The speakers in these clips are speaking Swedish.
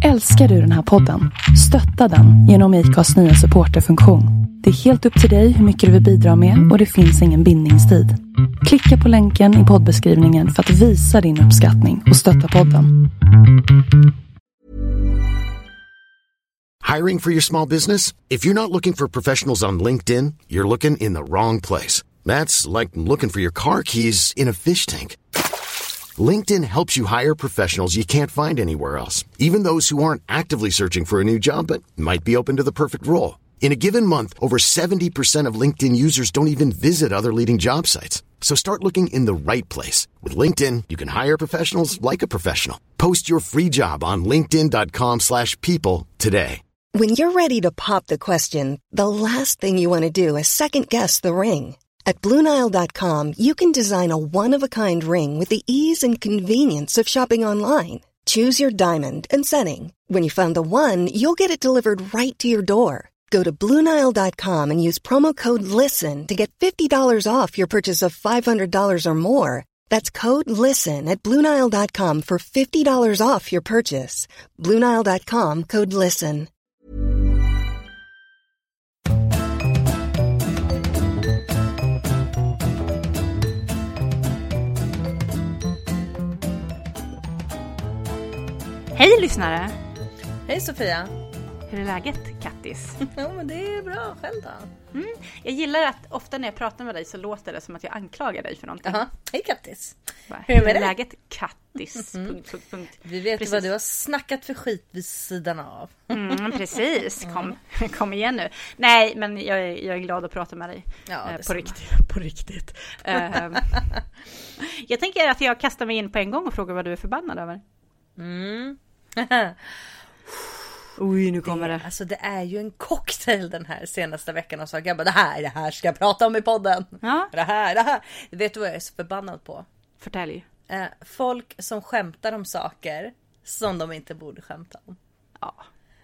Älskar du den här podden? Stötta den genom IKAs nya supporterfunktion. Det är helt upp till dig hur mycket du vill bidra med och det finns ingen bindningstid. Klicka på länken i poddbeskrivningen för att visa din uppskattning och stötta podden. Hiring for your small business? If you're not looking for professionals on LinkedIn, you're looking in the wrong place. That's like looking for your car keys in a fish tank. LinkedIn helps you hire professionals you can't find anywhere else, even those who aren't actively searching for a new job but might be open to the perfect role. In a given month, over 70% of LinkedIn users don't even visit other leading job sites. So start looking in the right place. With LinkedIn, you can hire professionals like a professional. Post your free job on linkedin.com/people today. When you're ready to pop the question, the last thing you want to do is second-guess the ring. At BlueNile.com, you can design a one-of-a-kind ring with the ease and convenience of shopping online. Choose your diamond and setting. When you find the one, you'll get it delivered right to your door. Go to BlueNile.com and use promo code LISTEN to get $50 off your purchase of $500 or more. That's code LISTEN at BlueNile.com for $50 off your purchase. BlueNile.com, code LISTEN. Hej lyssnare! Hej Sofia! Hur är läget, Kattis? Jo, men det är bra. Själv då? Jag gillar att ofta när jag pratar med dig så låter det som att jag anklagar dig för någonting. Jaha, hej Kattis! Hur är läget, Kattis? Vi vet ju vad du har snackat för skit vid sidan av. Precis, kom igen nu. Nej, men jag är glad att prata med dig. Ja, på riktigt. Jag tänker att jag kastar mig in på en gång och frågar vad du är förbannad över. Oj, nu kommer det. Alltså det är ju en cocktail den här senaste veckan och så jag bara, det här ska jag prata om i podden. Ja. Det här. Vet du vad jag är så förbannad på? Förtälj. Folk som skämtar om saker som de inte borde skämta om. Ja.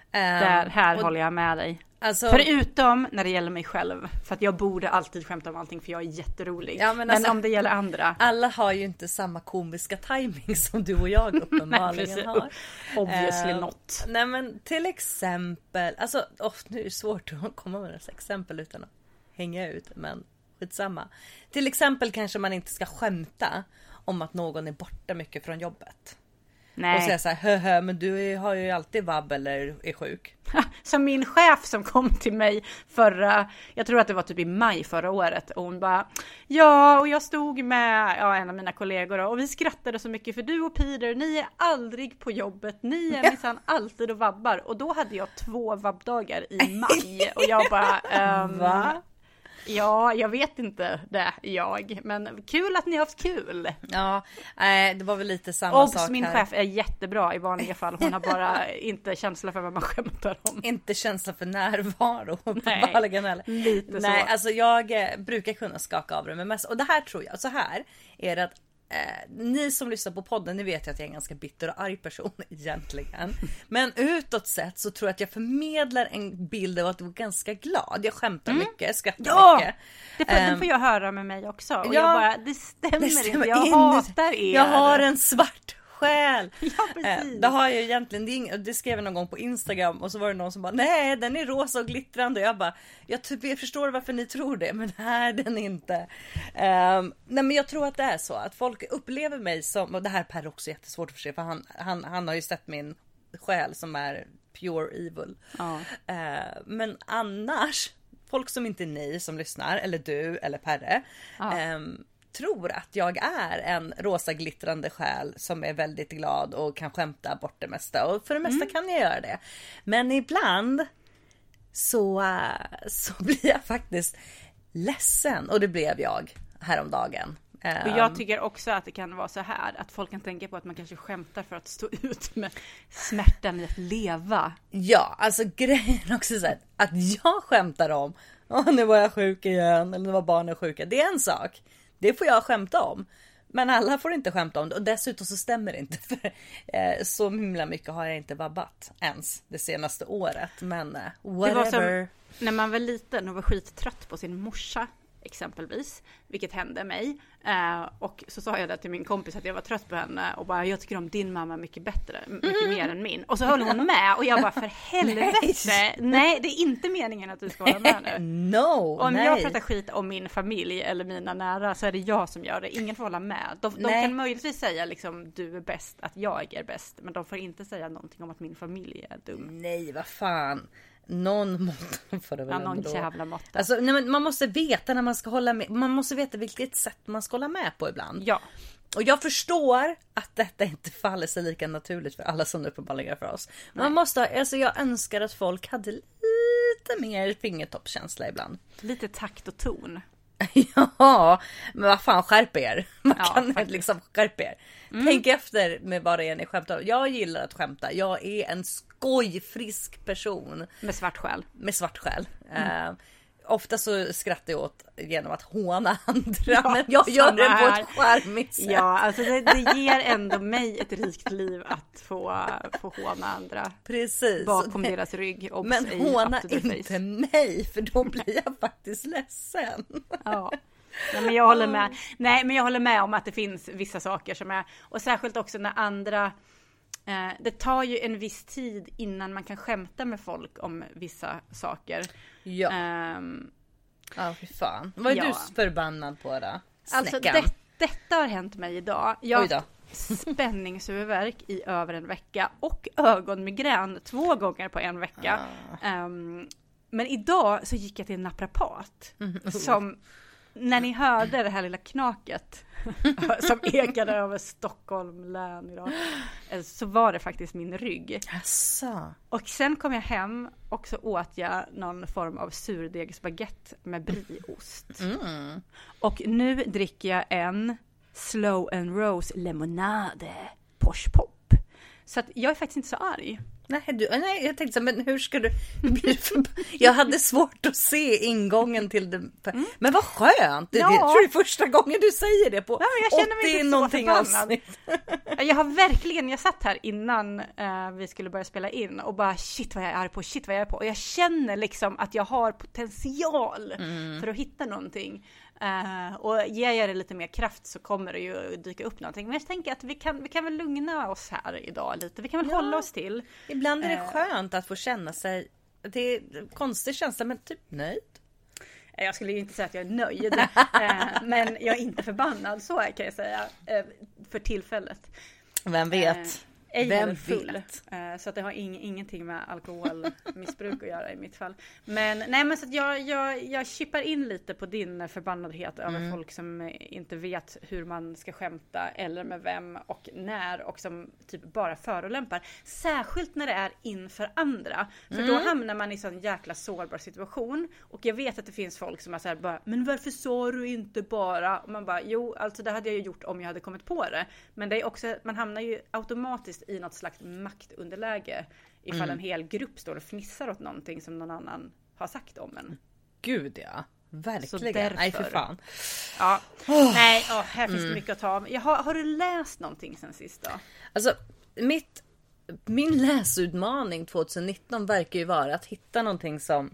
Här håller jag med dig. Alltså, förutom när det gäller mig själv. För att jag borde alltid skämta om allting för jag är jätterolig. Ja, men alltså, om det gäller andra. Alla har ju inte samma komiska timing som du och jag uppenbarligen har. Obviously not. Nej, men till exempel. Alltså, nu är det svårt att komma med ett exempel utan att hänga ut. Men skitsamma. Till exempel kanske man inte ska skämta om att någon är borta mycket från jobbet. Nej. Och säga så här, men du har ju alltid vabb eller är sjuk. Som min chef som kom till mig jag tror att det var typ i maj förra året. Och hon bara, ja, och jag stod med en av mina kollegor och vi skrattade så mycket för du och Peter, ni är aldrig på jobbet. Ni är minsann alltid och vabbar. Och då hade jag 2 vabbdagar i maj. Och jag bara, va? Ja, jag vet inte men kul att ni har haft kul. Ja, det var väl lite samma sak här. Min chef är jättebra i vanliga fall. Hon har bara inte känsla för vad man skämtar om. Inte känsla för närvaro. Nej, lite så. Nej, alltså jag brukar kunna skaka av det med mest. Och det här tror jag, så här är det att ni som lyssnar på podden, ni vet ju att jag är en ganska bitter och arg person egentligen. Men utåt sett så tror jag att jag förmedlar en bild av att du är ganska glad. Jag skämtar mycket, skrattar mycket. Det får jag höra med mig också. Och jag bara, det stämmer inte. Jag hatar er. Jag har en svart själ. Ja, precis. Det har jag egentligen, det skrev jag någon gång på Instagram och så var det någon som bara, nej, den är rosa och glittrande. Och jag bara, jag förstår varför ni tror det, men nej, den är inte. Nej, men jag tror att det är så att folk upplever mig som, och det här Per också är jättesvårt att förstå, för han har ju sett min själ som är pure evil. Ja. Men annars, folk som inte är ni som lyssnar, eller du eller Perre, tror att jag är en rosa glittrande själ som är väldigt glad och kan skämta bort det mesta. Och för det mesta kan jag göra det. Men ibland så blir jag faktiskt ledsen. Och det blev jag häromdagen. Och jag tycker också att det kan vara så här att folk kan tänka på att man kanske skämtar för att stå ut med smärtan i att leva. Ja, alltså grejen också så här, att jag skämtar om nu var jag sjuk igen, eller nu var barnen sjuka. Det är en sak. Det får jag skämta om. Men alla får inte skämta om det. Och dessutom så stämmer det inte. För så himla mycket har jag inte vabbat ens det senaste året. Men whatever. Det var som när man var liten och var skittrött på sin morsa exempelvis. Vilket hände mig. Och så sa jag det till min kompis att jag var trött på henne och bara, jag tycker om din mamma mycket mycket mer än min. Och så höll hon med och jag bara, för helvete, nej det är inte meningen att du ska hålla med nu. No, om jag pratar skit om min familj eller mina nära så är det jag som gör det, ingen får hålla med. De kan möjligtvis säga liksom, du är bäst, att jag är bäst, men de får inte säga någonting om att min familj är dum. Nej, vad fan. Någon måtta får det väl någon jävla måtta. Alltså, nej, men man måste veta när man ska hålla med. Man måste veta vilket sätt man ska hålla med på ibland. Ja. Och jag förstår att detta inte faller sig lika naturligt för alla som uppenbarligen för oss. Man måste, alltså jag önskar att folk hade lite mer fingertoppskänsla ibland. Lite takt och ton. Ja, men vad fan, skärp er. Man kan faktiskt. liksom skärp er. Tänk efter med vad det är ni skämtar om. Jag gillar att skämta. Jag är en skojfrisk person. Med svart själ. Med svart själ. Ofta så skrattar jag åt genom att håna andra. Men jag gör det på ett charmigt sätt. Ja, alltså det ger ändå mig ett rikt liv att få håna andra. Precis. Bakom deras rygg. Men håna inte mig, för då blir jag faktiskt ledsen. Ja. Nej, men jag håller med. Nej, men jag håller med om att det finns vissa saker som är, och särskilt också när andra, det tar ju en viss tid innan man kan skämta med folk om vissa saker. Ja. Ja, fy fan. Vad är du förbannad på då? Alltså detta har hänt mig idag. Jag har haft spänningshuvudvärk i över en vecka och ögonmigrän 2 gånger på en vecka. Men idag så gick jag till en naprapat som, när ni hörde det här lilla knaket som ekade över Stockholm län idag, så var det faktiskt min rygg. Asså. Och sen kom jag hem och så åt jag någon form av surdegsbaguette med brieost. Och nu dricker jag en Slow and Rose lemonade Posh Pop. Så att jag är faktiskt inte så arg. Nej, jag tänkte så, men hur ska du jag hade svårt att se ingången till det. Men vad skönt. Jag tror det är första gången du säger det på. Ja, jag känner mig inte så förbannad. Jag satt här innan vi skulle börja spela in och bara shit vad jag är på. Och jag känner liksom att jag har potential för att hitta någonting. Och ger jag det lite mer kraft så kommer det ju dyka upp någonting. Men jag tänker att vi kan väl lugna oss här idag lite. Vi kan väl hålla oss till. Ibland är det skönt att få känna sig, det är en konstig känsla, men typ nöjd. Jag skulle ju inte säga att jag är nöjd. Men jag är inte förbannad, så kan jag säga. För tillfället. Vem vet? Vem full. Så att det har ingenting med alkoholmissbruk att göra i mitt fall. Men så att jag chippar in lite på din förbannadhet över folk som inte vet hur man ska skämta eller med vem och när, och som typ bara förolämpar. Särskilt när det är inför andra. För då hamnar man i sån jäkla sårbar situation. Och jag vet att det finns folk som är så här bara, men varför sa du inte bara? Och man bara, jo, alltså det hade jag ju gjort om jag hade kommit på det. Men det är också, man hamnar ju automatiskt i något slags maktunderläge ifall en hel grupp står och fnissar åt någonting som någon annan har sagt om en. Gud, ja. Verkligen. Nej, för fan. Ja. Nej, här finns det mycket att ta av. Har du läst någonting sen sist då? Alltså, min läsutmaning 2019 verkar ju vara att hitta någonting som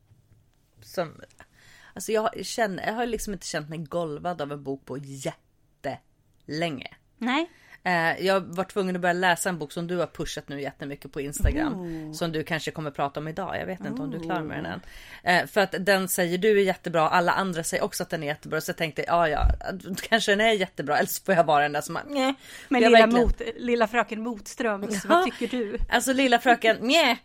alltså jag har liksom inte känt mig golvad av en bok på jättelänge. Nej. Jag var tvungen att börja läsa en bok som du har pushat nu jättemycket på Instagram. Som du kanske kommer prata om idag. Jag vet inte om du är klar med den än. För att den säger du är jättebra. Alla andra säger också att den är jättebra. Så jag tänkte, kanske den är jättebra. Eller så får jag vara den där som nej. Men lilla fröken Motströms, vad tycker du? Alltså lilla fröken, nej.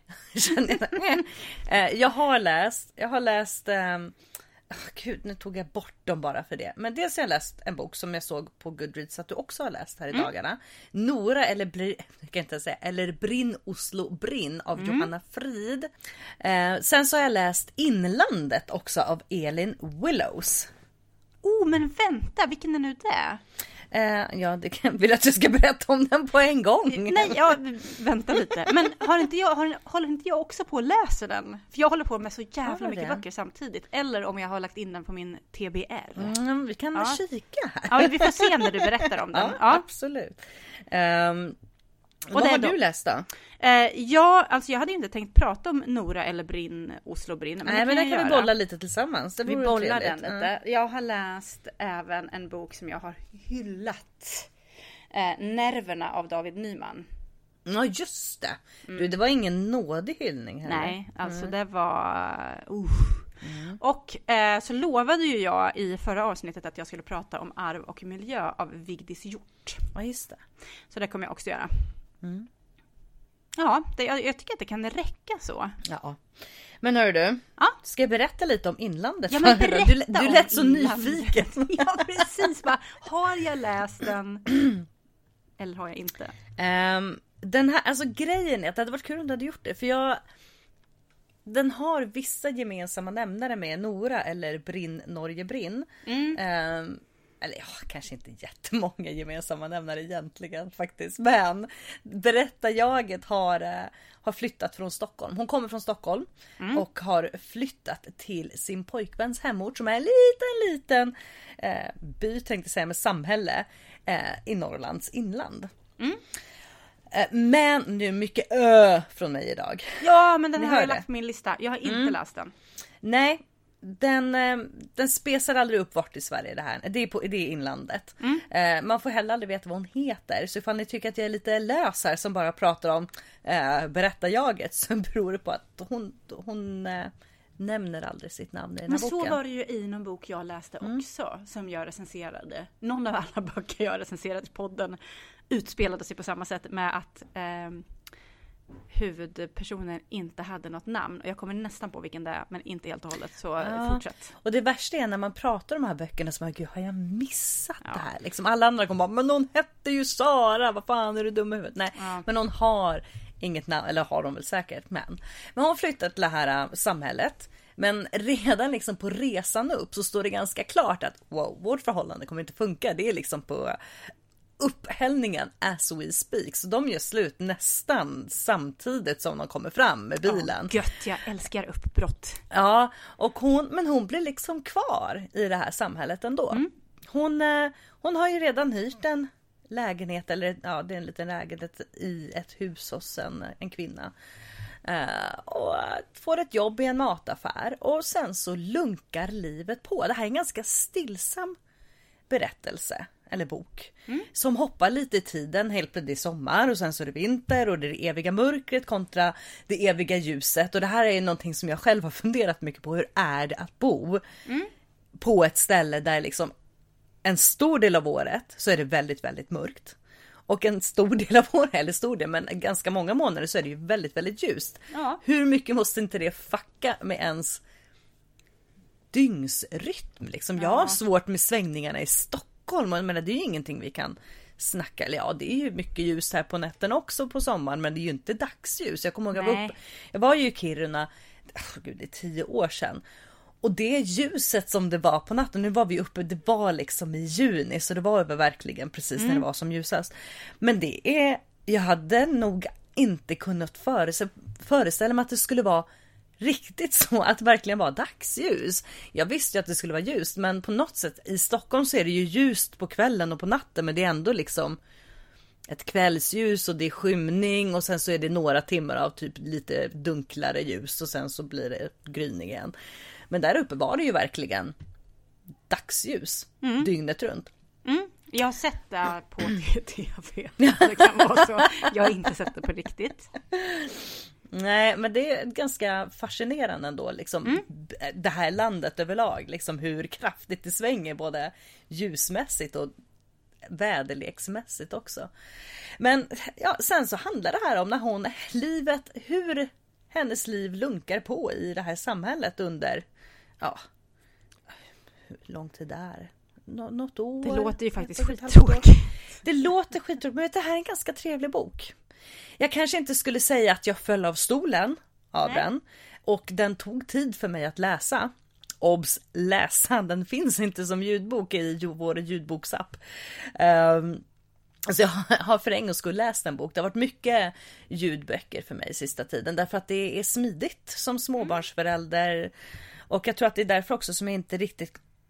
Jag har läst Gud, nu tog jag bort dem bara för det. Men dels har jag läst en bok som jag såg på Goodreads att du också har läst här i dagarna. Nora eller Brinn Oslo Brinn av Johanna Frid. Sen så har jag läst Inlandet också av Elin Willows. Men vänta, vilken är nu det? Vill att jag ska berätta om den på en gång? Nej, vänta lite. Men håller inte jag också på att läsa den? För jag håller på med så jävla mycket böcker samtidigt. Eller om jag har lagt in den på min TBR. Vi kan kika här. Ja, vi får se när du berättar om den. Ja, absolut. Vad har du läst då? Ja, alltså jag hade inte tänkt prata om Nora eller Brinn, Oslo-Brinn. Nej, men det kan vi bolla lite tillsammans. Vi bollar den lite. Jag har läst även en bok som jag har hyllat. Nerverna av David Nyman. Ja, just det. Du, det var ingen nådig hyllning heller. Nej, alltså det var... Och så lovade ju jag i förra avsnittet att jag skulle prata om arv och miljö av Vigdis Hjort. Ja, just det. Så det kommer jag också göra. Ja, jag tycker att det kan räcka så. Ja. Men hör du, ska jag berätta lite om inlandet? Ja, men du lät så nyfiken. Ja, precis. Har jag läst den eller har jag inte? Den här, alltså grejen är att det hade varit kul om du hade gjort det. För den har vissa gemensamma nämnare med Nora eller Brinn, Norge Brinn. Eller kanske inte jättemånga gemensamma nämnare egentligen faktiskt. Men berättarjaget har flyttat från Stockholm. Hon kommer från Stockholm och har flyttat till sin pojkväns hemort som är en liten by, tänkte jag säga, med samhälle i Norrlands inland. Men nu mycket från mig idag. Ja, men den har jag lagt på min lista. Jag har inte läst den. Nej, den spesar aldrig upp vart i Sverige det här. Det är inlandet. Man får heller aldrig veta vad hon heter. Så ifall ni tycker att jag är lite lös här som bara pratar om berättarjaget, så beror det på att hon nämner aldrig sitt namn i den här boken. Men så var det ju i någon bok jag läste också, som jag recenserade. Någon av alla böcker jag recenserade i podden utspelade sig på samma sätt, med att huvudpersonen inte hade något namn. Och jag kommer nästan på vilken det är, men inte helt och hållet. Så fortsätt. Och det värsta är när man pratar om de här böckerna som gud, har jag missat det här? Liksom alla andra kommer bara, men hon hette ju Sara, vad fan är du dum i huvudet? Nej, men hon har inget namn, eller har de väl säkert, men hon flyttat till det här samhället. Men redan liksom på resan upp så står det ganska klart att vårt förhållande kommer inte funka. Det är liksom på upphällningen as we speak. Så de gör slut nästan samtidigt som de kommer fram med bilen. Gött, jag älskar uppbrott. Ja, och hon blir liksom kvar i det här samhället ändå. Hon har ju redan hyrt en lägenhet, eller det är en liten lägenhet i ett hus hos en kvinna. Och får ett jobb i en mataffär. Och sen så lunkar livet på. Det här är en ganska stillsam berättelse eller bok som hoppar lite i tiden. Helt plötsligt sommar och sen så är det vinter och det är det eviga mörkret kontra det eviga ljuset. Och det här är någonting som jag själv har funderat mycket på. Hur är det att bo på ett ställe där liksom en stor del av året så är det väldigt, väldigt mörkt. Och en stor del av året, eller stor del, men ganska många månader så är det ju väldigt, väldigt ljust. Ja. Hur mycket måste inte det fucka med ens dygnsrytm? Liksom? Jag har svårt med svängningarna i Stockholm. Men det är ju ingenting vi kan snacka. Eller det är ju mycket ljus här på nätten också på sommaren. Men det är ju inte dagsljus. Jag kommer ihåg jag var ju i Kiruna, det är 10 år sedan. Och det ljuset som det var på natten, nu var vi uppe, det var liksom i juni, så det var verkligen precis när det var som ljusast. Men jag hade nog inte kunnat föreställa mig att det skulle vara riktigt så, att det verkligen var dagsljus. Jag visste ju att det skulle vara ljust, men på något sätt i Stockholm så är det ju ljust på kvällen och på natten, men det är ändå liksom ett kvällsljus och det är skymning och sen så är det några timmar av typ lite dunklare ljus och sen så blir det gryning igen. Men där uppe var det ju verkligen dagsljus dygnet runt. Jag har sett det på TV. Det kan vara så. Jag har inte sett det på riktigt. Nej, men det är ganska fascinerande ändå. Liksom, det här landet överlag. Liksom, hur kraftigt det svänger både ljusmässigt och väderleksmässigt också. Men sen så handlar det här om när hur hennes liv lunkar på i det här samhället under hur lång tid det är? Något år. Det låter ju faktiskt skittråkigt. Det låter skittråkigt, men det här är en ganska trevlig bok. Jag kanske inte skulle säga att jag föll av stolen av den. Och den tog tid för mig att läsa. Obs, läsa. Den finns inte som ljudbok i vår ljudboksapp. Så jag har för en gångs skull läst en bok. Det har varit mycket ljudböcker för mig sista tiden. Därför att det är smidigt som småbarnsförälder. Och jag tror att det är därför också som jag inte riktigt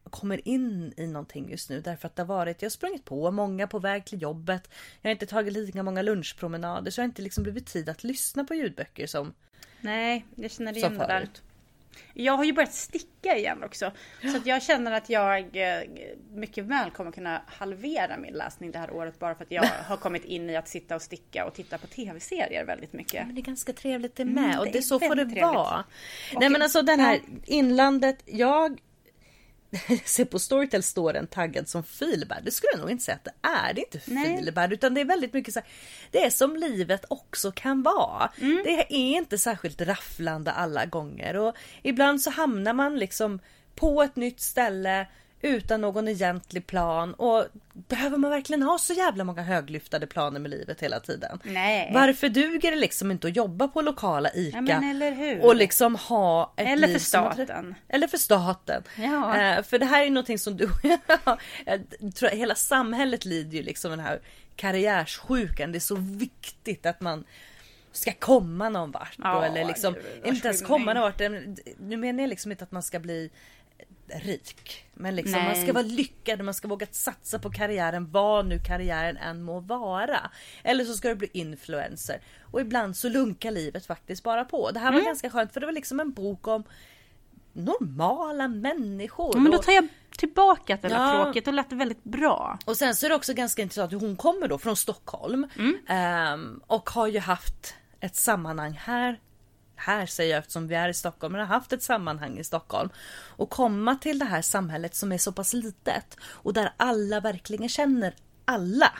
kommer in i någonting just nu, därför att jag har sprungit på många på väg till jobbet. Jag har inte tagit lika många lunchpromenader, så jag har inte liksom blivit tid att lyssna på ljudböcker som. Nej, jag känner det igen det där. Jag har ju börjat sticka igen också. Så att jag känner att jag mycket väl kommer kunna halvera min läsning det här året, bara för att jag har kommit in i att sitta och sticka och titta på tv-serier väldigt mycket. Men det är ganska trevligt det med, och det är så får det trevligt. vara. Nej, men alltså den här inlandet, jag ser på Storytel står den taggad som feelbad. Det skulle jag nog inte säga att det är. Det är inte feelbad, utan det är väldigt mycket så här, det är som livet också kan vara. Det är inte särskilt rafflande alla gånger, och ibland så hamnar man liksom på ett nytt ställe utan någon egentlig plan, och behöver man verkligen ha så jävla många höglyftade planer med livet hela tiden? Nej. Varför duger det liksom inte att jobba på lokala ICA, ja, men eller hur? Och liksom ha ett eller liv för staten. Eller för staten. Ja. För det här är någonting som du jag tror hela samhället lider ju liksom den här karriärssjukan. Det är så viktigt att man ska komma någon vart, ja, eller liksom inte ens komma någon vart. Nu menar jag liksom inte att man ska bli rik, men liksom man ska vara lyckad, man ska våga satsa på karriären, vad nu karriären än må vara. Eller så ska du bli influencer, och ibland så lunkar livet faktiskt bara på. Det här var ganska skönt, för det var liksom en bok om normala människor. Men då tar jag tillbaka att det var tråkigt och lät väldigt bra. Och sen så är det också ganska intressant att hon kommer då från Stockholm och har ju haft ett sammanhang här säger jag eftersom vi är i Stockholm, men har haft ett sammanhang i Stockholm, och komma till det här samhället som är så pass litet och där alla verkligen känner alla.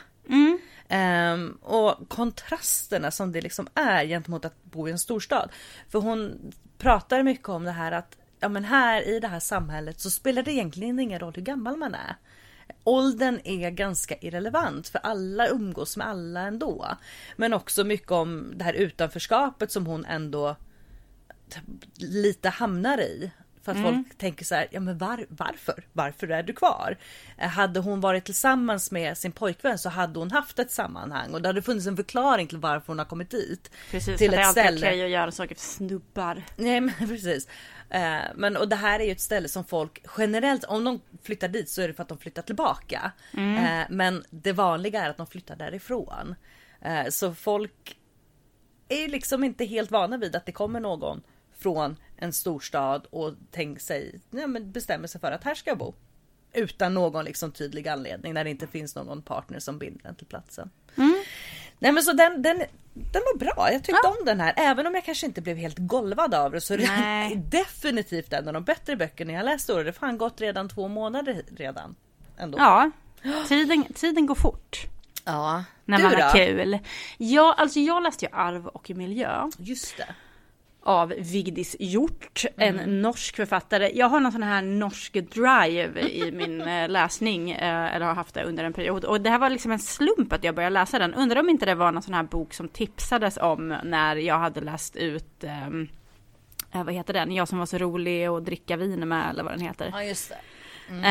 Och kontrasterna som det liksom är gentemot att bo i en storstad. För hon pratar mycket om det här att ja, men här i det här samhället så spelar det egentligen ingen roll hur gammal man är. Åldern är ganska irrelevant, för alla umgås med alla ändå. Men också mycket om det här utanförskapet som hon ändå lite hamnar i. För att folk tänker så här, ja men varför är du kvar? Hade hon varit tillsammans med sin pojkvän så hade hon haft ett sammanhang, och det hade funnits en förklaring till varför hon har kommit dit. Precis, till ett ett ställe. ställe. Okej att göra saker för snubbar. Nej, men precis. Men och det här är ju ett ställe som folk generellt, om de flyttar dit så är det för att de flyttar tillbaka. Men det vanliga är att de flyttar därifrån. Så folk är ju liksom inte helt vana vid att det kommer någon från en storstad och bestämmer sig för att här ska jag bo. Utan någon liksom tydlig anledning, när det inte finns någon partner som binder den till platsen. Nej, men så den var bra. Jag tyckte om den här. Även om jag kanske inte blev helt golvad av det, så är det definitivt en av de bättre böckerna jag läste. Det har fan gått redan 2 månader redan. Ändå. Ja, tiden går fort. Ja. När man har kul. Ja, alltså jag läste ju Arv och miljö. Just det. Av Vigdis Hjort, en norsk författare. Jag har någon sån här norsk drive i min läsning, eller har haft det under en period. Och det här var liksom en slump att jag började läsa den. Undrar om inte det var någon sån här bok som tipsades om när jag hade läst ut, vad heter den? Jag som var så rolig att dricka vin med, eller vad den heter. Ja, just det.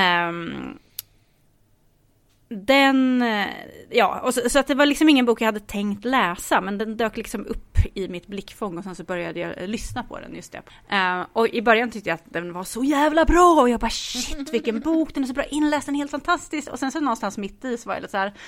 Och så att det var liksom ingen bok jag hade tänkt läsa, men den dök liksom upp i mitt blickfång, och sen så började jag lyssna på den, just det. Och i början tyckte jag att den var så jävla bra, och jag bara shit vilken bok, den är så bra inläst, den är helt fantastisk. Och sen så någonstans mitt i så var jag lite så här,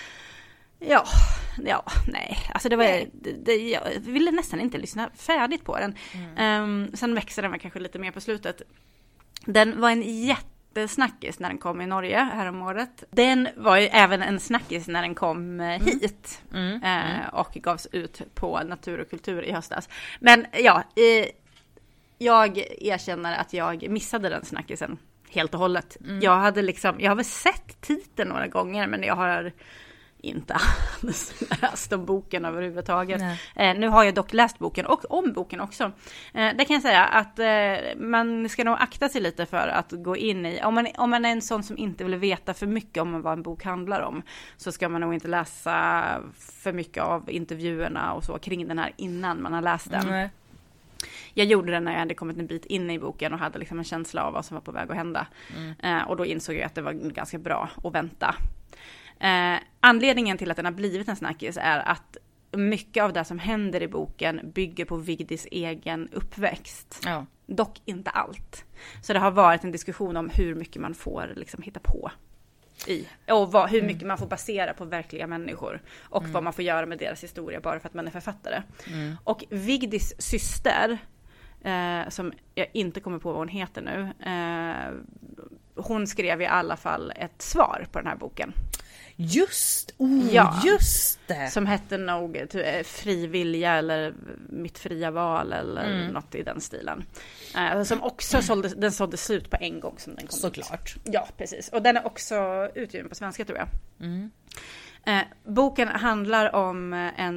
nej. Alltså det var jag ville nästan inte lyssna färdigt på den. Sen växer den kanske lite mer på slutet. Den var en snackis när den kom i Norge häromåret. Den var ju även en snackis när den kom hit och gavs ut på Natur och kultur i höstas. Men jag erkänner att jag missade den snackisen helt och hållet. Jag har väl sett titeln några gånger, men jag har inte läst om boken överhuvudtaget. Nu har jag dock läst boken och om boken också. Det kan jag säga att man ska nog akta sig lite för att gå in i, om man är en sån som inte vill veta för mycket om vad en bok handlar om, så ska man nog inte läsa för mycket av intervjuerna och så kring den här innan man har läst den. Jag gjorde det när jag hade kommit en bit in i boken och hade liksom en känsla av vad som var på väg att hända. Och då insåg jag att det var ganska bra att vänta. Anledningen till att den har blivit en snackis är att mycket av det som händer i boken bygger på Vigdis egen uppväxt. Ja. Dock inte allt. Så det har varit en diskussion om hur mycket man får liksom hitta på i. Och hur mycket man får basera på verkliga människor. Och vad man får göra med deras historia bara för att man är författare. Och Vigdis syster, som jag inte kommer på vad hon heter nu, hon skrev i alla fall ett svar på den här boken. Just det. Som hette nog Fri vilja eller Mitt fria val eller något i den stilen. Som också sålde slut på en gång som den kom Såklart. ut. Ja, precis. Och den är också utgiven på svenska, tror jag. Boken handlar om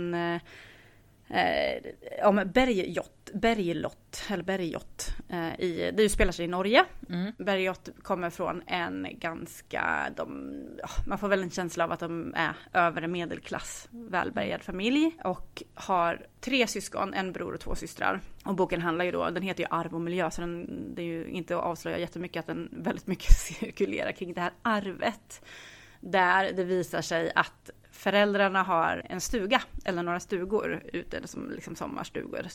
om Bergljot. Det utspelar sig i Norge. Bergljot kommer från en ganska, man får väl en känsla av att de är övre medelklass, välbärgad familj och har 3 syskon, en bror och 2 systrar. Och boken handlar ju då, den heter ju Arv och miljö, så det är ju inte att avslöja jättemycket att den väldigt mycket cirkulerar kring det här arvet. Där det visar sig att föräldrarna har en stuga eller några stugor ute som liksom sommarstugor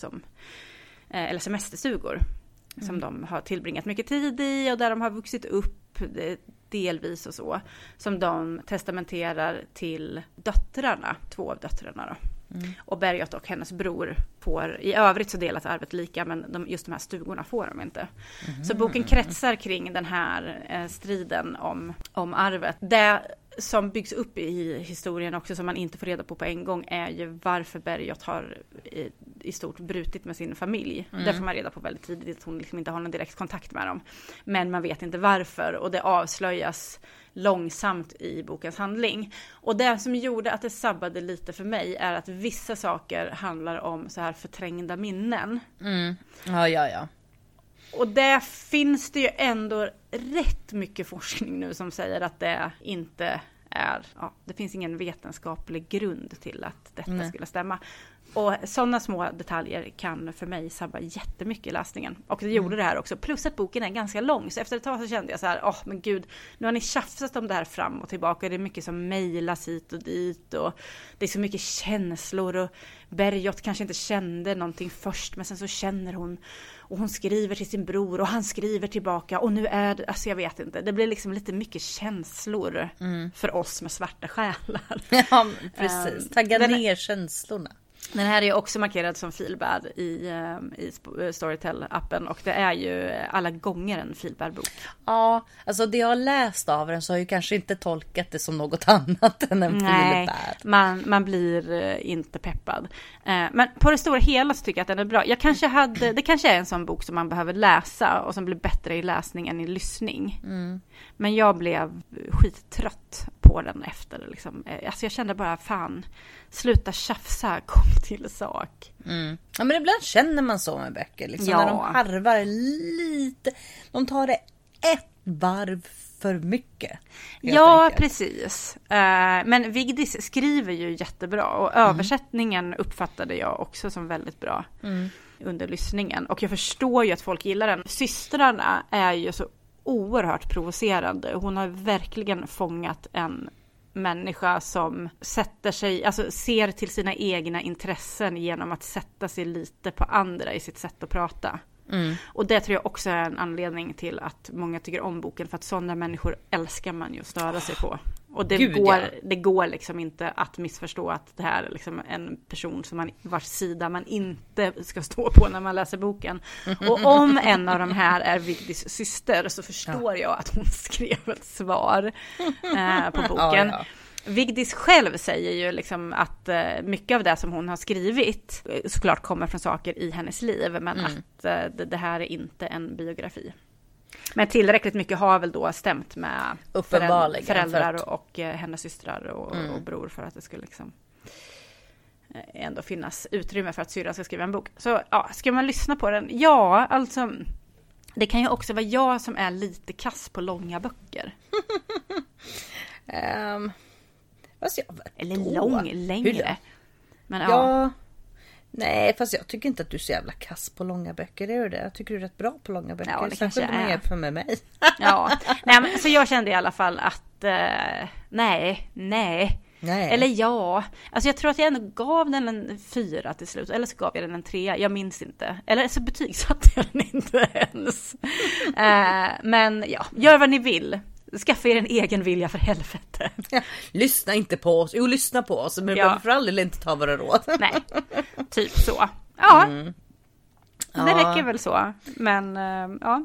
eller semesterstugor som de har tillbringat mycket tid i och där de har vuxit upp delvis och så, som de testamenterar till döttrarna, 2 av döttrarna då. Och Bergljot och hennes bror får, i övrigt så delas arvet lika, men just de här stugorna får de inte. Så boken kretsar kring den här striden om arvet. Det som byggs upp i historien också, som man inte får reda på en gång, är ju varför Bergljot har i stort brutit med sin familj. Det får man reda på väldigt tidigt, att hon liksom inte har någon direkt kontakt med dem. Men man vet inte varför, och det avslöjas långsamt i bokens handling. Och det som gjorde att det sabbade lite för mig är att vissa saker handlar om så här förträngda minnen. Ja. Och där finns det ju ändå rätt mycket forskning nu som säger att det inte är, det finns ingen vetenskaplig grund till att detta skulle stämma. Och sådana små detaljer kan för mig sabba jättemycket i läsningen. Och det gjorde det här också. Plus att boken är ganska lång. Så efter ett tag så kände jag så här, men gud, nu har ni tjafsat om det här fram och tillbaka. Det är mycket som mejlas hit och dit. Och det är så mycket känslor. Och Bergljot kanske inte kände någonting först, men sen så känner hon. Och hon skriver till sin bror och han skriver tillbaka. Och nu är det, jag vet inte. Det blir liksom lite mycket känslor för oss med svarta själar. Ja, precis. Tagga ner känslorna. Den här är också markerad som feelbad i Storytel-appen, och det är ju alla gånger en feelbad-bok. Ja, alltså det jag har läst av den så har jag ju kanske inte tolkat det som något annat än en feelbad. Man blir inte peppad. Men på det stora hela så tycker jag att den är bra. Det kanske är en sån bok som man behöver läsa och som blir bättre i läsning än i lyssning. Men jag blev skittrött på den efter. Liksom. Alltså jag kände bara, fan, sluta tjafsa, kom till sak. Ja, men ibland känner man så med böcker. Liksom, när de harvar lite. De tar det ett varv för mycket. Ja, precis. Men Vigdis skriver ju jättebra. Och översättningen uppfattade jag också som väldigt bra under lyssningen. Och jag förstår ju att folk gillar den. Systrarna är ju så oerhört provocerande. Hon har verkligen fångat en människa som sätter sig, alltså ser till sina egna intressen genom att sätta sig lite på andra i sitt sätt att prata. Och det tror jag också är en anledning till att många tycker om boken, för att sådana människor älskar man ju att störa sig på. Och det går liksom inte att missförstå att det här är liksom en person som vars sida man inte ska stå på när man läser boken. Och om en av de här är Vigdis syster, så förstår jag att hon skrev ett svar på boken. Vigdis själv säger ju liksom att mycket av det som hon har skrivit såklart kommer från saker i hennes liv, men att det här är inte en biografi. Men tillräckligt mycket har väl då stämt med föräldrar och hennes systrar och bror för att det skulle liksom ändå finnas utrymme för att syrran ska skriva en bok. Så ska man lyssna på den? Ja, alltså det kan ju också vara jag som är lite kass på långa böcker. Eller längre. Men nej, fast jag tycker inte att du är så jävla kass på långa böcker, är du det? Jag tycker du är rätt bra på långa böcker. Ja, det kanske är. Om man jämför med mig. Nej, men så jag kände i alla fall att nej. Nej. Eller ja, alltså jag tror att jag ändå gav den en 4 till slut. Eller så gav jag den en 3, jag minns inte. Eller så betygsatte jag den inte ens. Men ja, gör vad ni vill. Skaffa er en egen vilja för helvete. Ja, lyssna inte på oss. Jo, lyssna på oss. Men för all del inte ta våra råd. Nej, typ så. Ja, det räcker väl så. Men ja.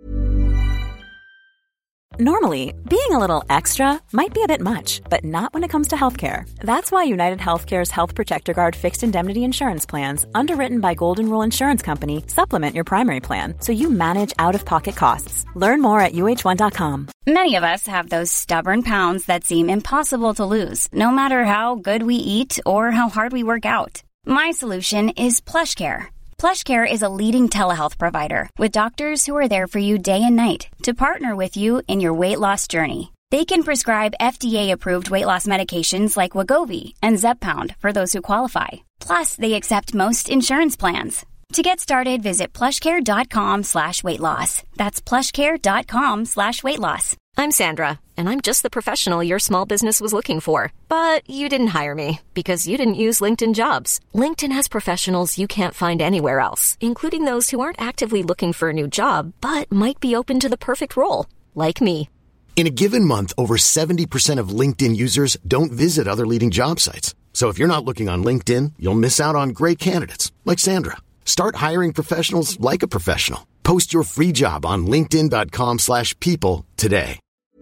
Normally, being a little extra might be a bit much, but not when it comes to healthcare. That's why United Healthcare's Health Protector Guard fixed indemnity insurance plans, underwritten by Golden Rule Insurance Company, supplement your primary plan so you manage out-of-pocket costs. Learn more at uh1.com. Many of us have those stubborn pounds that seem impossible to lose, no matter how good we eat or how hard we work out. My solution is PlushCare. PlushCare is a leading telehealth provider with doctors who are there for you day and night to partner with you in your weight loss journey. They can prescribe FDA-approved weight loss medications like Wegovy and Zepbound for those who qualify. Plus, they accept most insurance plans. To get started, visit plushcare.com/weightloss. That's plushcare.com/weightloss. I'm Sandra, and I'm just the professional your small business was looking for. But you didn't hire me because you didn't use LinkedIn Jobs. LinkedIn has professionals you can't find anywhere else, including those who aren't actively looking for a new job, but might be open to the perfect role, like me. In a given month, over 70% of LinkedIn users don't visit other leading job sites. So if you're not looking on LinkedIn, you'll miss out on great candidates like Sandra. Start hiring professionals like a professional. Post your free job on linkedin.com/people today.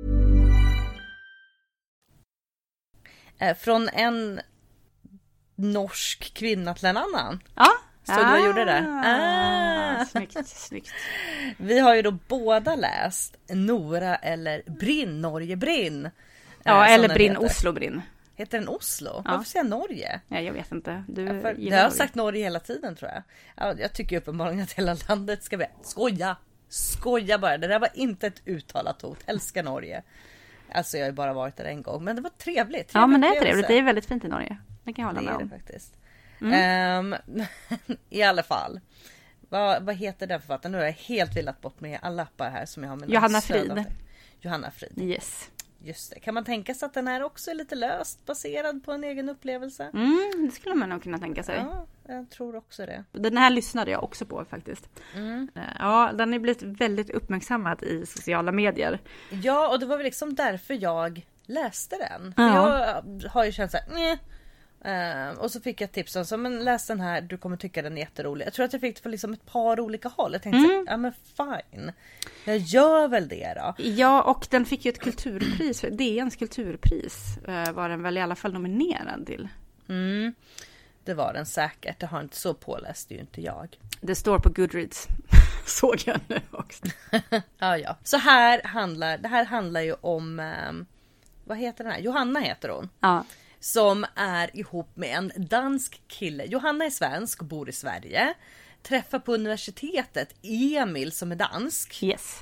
Från en norsk kvinna till en annan. Ja. Så du gjorde det? Snyggt. Vi har ju då båda läst Nora eller Brinn, Norge Brinn. Ja, eller Brinn, Oslo Brinn. Heter den Oslo? Ja. Varför säger jag Norge? Ja, jag vet inte. Jag har sagt Norge hela tiden, tror jag. Jag tycker uppenbarligen att hela landet ska bli... Skoja bara. Det där var inte ett uttalat hot. Älskar Norge. Alltså jag har ju bara varit där en gång. Men det var trevligt. Ja, men det är trevligt. Det är väldigt fint i Norge. Det kan jag hålla med om. Det faktiskt. I alla fall. Vad heter den författaren? Nu har jag helt villat bort med alla appar här som jag har med. Johanna Frid. Yes. Just det. Kan man tänka sig att den här också är lite löst baserad på en egen upplevelse? Det skulle man nog kunna tänka sig. Ja, jag tror också det. Den här lyssnade jag också på faktiskt. Ja, den är blivit väldigt uppmärksammad i sociala medier. Ja, och det var väl liksom därför jag läste den. För jag har ju känt så här, och så fick jag tipsen så men läs den här, du kommer tycka den är jätterolig. Jag tror att jag fick det för liksom ett par olika håll. Jag tänkte så, ja men fine. Jag gör väl det då. Ja, och den fick ju ett kulturpris. DNs kulturpris var den väl i alla fall nominerad till. Det var den säkert. Det har inte så påläst ju inte jag. Det står på Goodreads. Såg jag nu också. Ja. Så det här handlar ju om vad heter den här? Johanna heter hon. Ja. Som är ihop med en dansk kille. Johanna är svensk och bor i Sverige. Träffar på universitetet Emil som är dansk. Yes.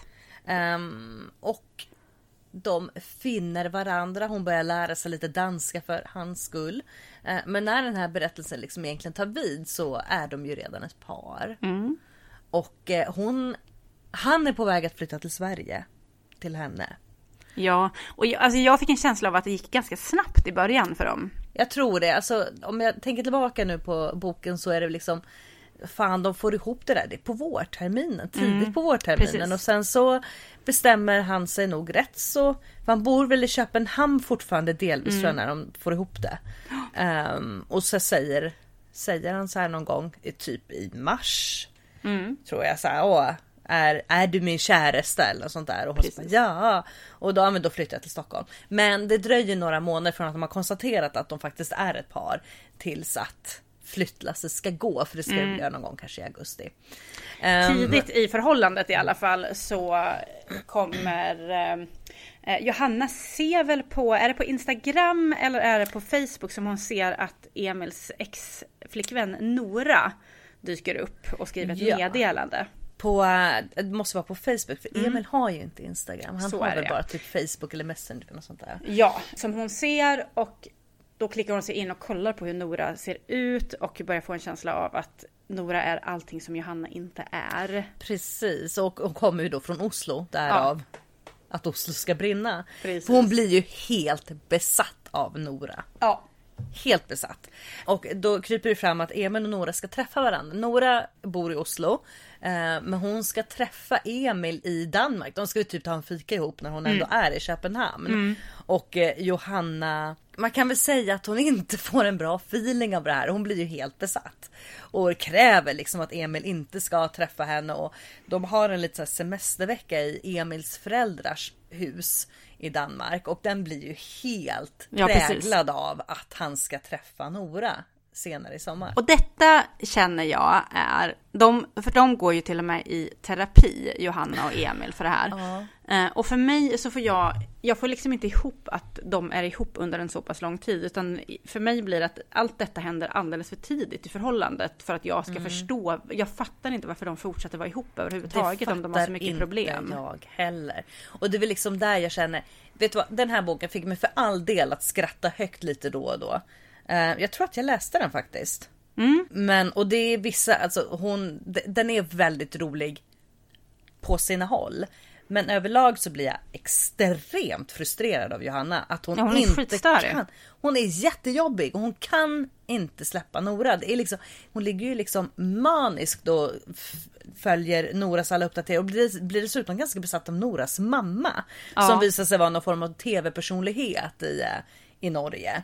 Och de finner varandra. Hon börjar lära sig lite danska för hans skull. Men när den här berättelsen liksom egentligen tar vid så är de ju redan ett par. Och han är på väg att flytta till Sverige. Till henne. Ja, och jag fick en känsla av att det gick ganska snabbt i början för dem. Jag tror det. Alltså, om jag tänker tillbaka nu på boken så är det liksom fan, de får ihop det där. Det är på vårterminen, tidigt på vårterminen. Precis. Och sen så bestämmer han sig nog rätt så. Man bor väl i Köpenhamn fortfarande delvis tror jag, när de får ihop det. Och så säger han så här någon gång typ i mars. Tror jag så här, är du min käraste eller sånt där. Och hon bara, ja. Och då flyttar jag till Stockholm. Men det dröjer några månader från att de har konstaterat att de faktiskt är ett par tills att flyttlasset ska gå. För det ska det göra någon gång kanske i augusti. Tidigt i förhållandet i alla fall så kommer Johanna ser väl på, är det på Instagram eller är det på Facebook som hon ser att Emils ex-flickvän Nora dyker upp och skriver ett meddelande. Det måste vara på Facebook för Emil har ju inte Instagram. Han så har väl bara typ Facebook eller Messenger eller sånt där. Ja, som hon ser och då klickar hon sig in och kollar på hur Nora ser ut och börjar få en känsla av att Nora är allting som Johanna inte är. Precis, och hon kommer ju då från Oslo, därav att Oslo ska brinna. Precis. Hon blir ju helt besatt av Nora. Ja. Helt besatt. Och då kryper det fram att Emil och Nora ska träffa varandra. Nora bor i Oslo. Men hon ska träffa Emil i Danmark. De ska ju typ ta en fika ihop när hon ändå är i Köpenhamn. Och Johanna, man kan väl säga att hon inte får en bra feeling av det här. Hon blir ju helt besatt. Och kräver liksom att Emil inte ska träffa henne. Och de har en liten semestervecka i Emils föräldrars hus i Danmark. Och den blir ju helt präglad av att han ska träffa Nora senare i sommar. Och detta känner jag är, för de går ju till och med i terapi, Johanna och Emil, för det här. Och för mig så får jag får liksom inte ihop att de är ihop under en så pass lång tid, utan för mig blir det att allt detta händer alldeles för tidigt i förhållandet för att jag ska förstå. Jag fattar inte varför de fortsätter vara ihop överhuvudtaget om de har så mycket problem. Jag heller. Och det är väl liksom där jag känner, vet du vad, den här boken fick mig för all del att skratta högt lite då och då. Jag tror att jag läste den faktiskt. Men, och det är vissa, alltså den är väldigt rolig på sina håll. Men överlag så blir jag extremt frustrerad av Johanna. Att hon inte kan. Hon är jättejobbig och hon kan inte släppa Nora. Det är liksom, hon ligger ju liksom maniskt och följer Noras alla uppdateringar. Och blir dessutom ganska besatt av Noras mamma. Som visar sig vara någon form av tv-personlighet i Norge.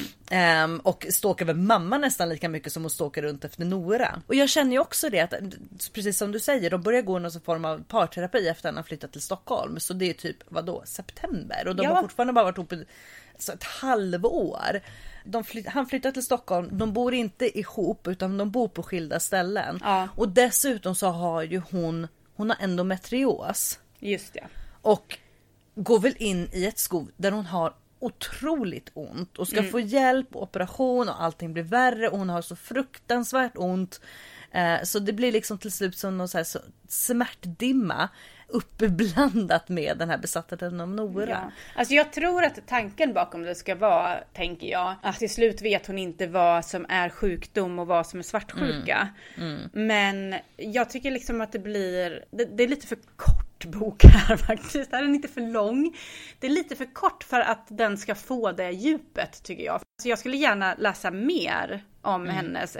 Och stalkar väl mamma nästan lika mycket som hon stalkar runt efter Nora. Och jag känner ju också det att, precis som du säger, de börjar gå någon form av parterapi efter att han har flyttat till Stockholm. Så det är typ, september. Och de har fortfarande bara varit ihop ett halvår. Han flyttar till Stockholm. De bor inte ihop utan de bor på skilda ställen. Och dessutom så har ju hon har endometrios. Just det. Och går väl in i ett skov där hon har otroligt ont och ska få hjälp och operation och allting blir värre och hon har så fruktansvärt ont. Så det blir liksom till slut som någon så här smärtdimma uppblandat med den här besattheten av Nora. Ja. Alltså jag tror att tanken bakom det ska vara, tänker jag, att till slut vet hon inte vad som är sjukdom och vad som är svartsjuka. Men jag tycker liksom att det är lite för kort bok här faktiskt. Det här är inte för lång. Det är lite för kort för att den ska få det djupet, tycker jag. Så jag skulle gärna läsa mer om hennes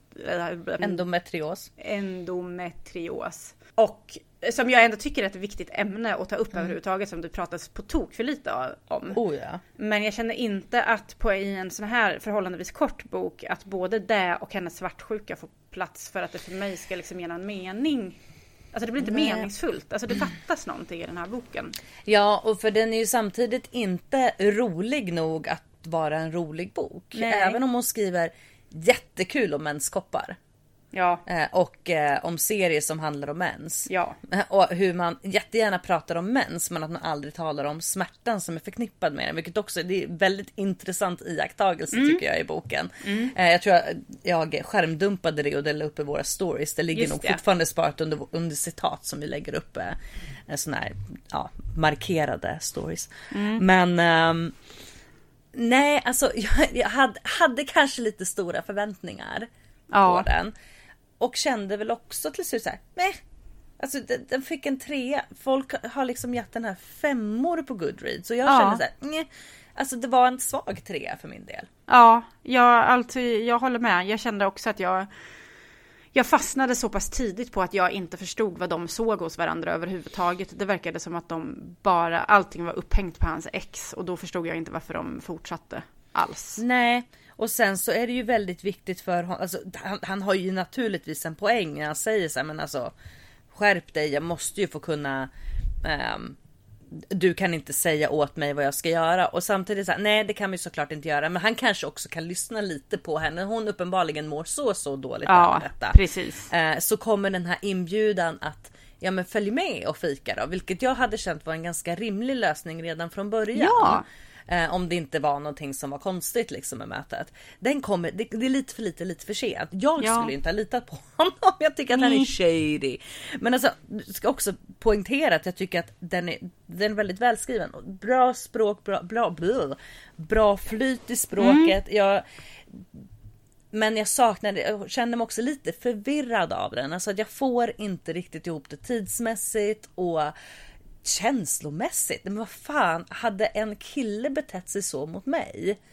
endometrios. Och som jag ändå tycker är ett viktigt ämne att ta upp överhuvudtaget, som du pratas på tok för lite om. Men jag känner inte att i en sån här förhållandevis kort bok att både det och hennes svartsjuka får plats för att det för mig ska liksom ge en mening. Alltså det blir inte meningsfullt. Alltså det fattas någonting i den här boken. Ja, och för den är ju samtidigt inte rolig nog att vara en rolig bok. Nej. Även om hon skriver jättekul om menskoppar. Ja. Och om serier som handlar om mens. Ja. Och hur man jättegärna pratar om mens, men att man aldrig talar om smärtan som är förknippad med den. Vilket också, det är väldigt intressant iakttagelse tycker jag i boken. Jag tror jag skärmdumpade det och delade upp i våra stories. Det ligger nog fortfarande sparat under citat som vi lägger upp såna här markerade stories. Men nej, alltså jag hade kanske lite stora förväntningar på den. Och kände väl också till slut så här, nej. Alltså den fick en 3. Folk har liksom gett den här 5 på Goodreads. Så jag kände så här, nej. Alltså det var en svag 3 för min del. Ja, jag håller med. Jag kände också att jag fastnade så pass tidigt på att jag inte förstod vad de såg hos varandra överhuvudtaget. Det verkade som att allting var upphängt på hans ex. Och då förstod jag inte varför de fortsatte alls. Nej, och sen så är det ju väldigt viktigt för honom. Alltså, han har ju naturligtvis en poäng när han säger så här, men alltså skärp dig, jag måste ju få kunna du kan inte säga åt mig vad jag ska göra. Och samtidigt så här, nej det kan vi såklart inte göra. Men han kanske också kan lyssna lite på henne. Hon uppenbarligen mår så dåligt av detta. Precis. Så kommer den här inbjudan att men följ med och fika då. Vilket jag hade känt var en ganska rimlig lösning redan från början. Ja. Om det inte var någonting som var konstigt liksom med mötet. Den kommer, det är lite för sent. Jag skulle inte ha litat på honom. Jag tycker att han är shady. Men alltså, jag ska också poängtera att jag tycker att den är väldigt välskriven. Bra språk, bra flyt i språket. Men jag kände mig också lite förvirrad av den. Alltså att jag får inte riktigt ihop det tidsmässigt och känslomässigt. Men vad fan, hade en kille betett sig så mot mig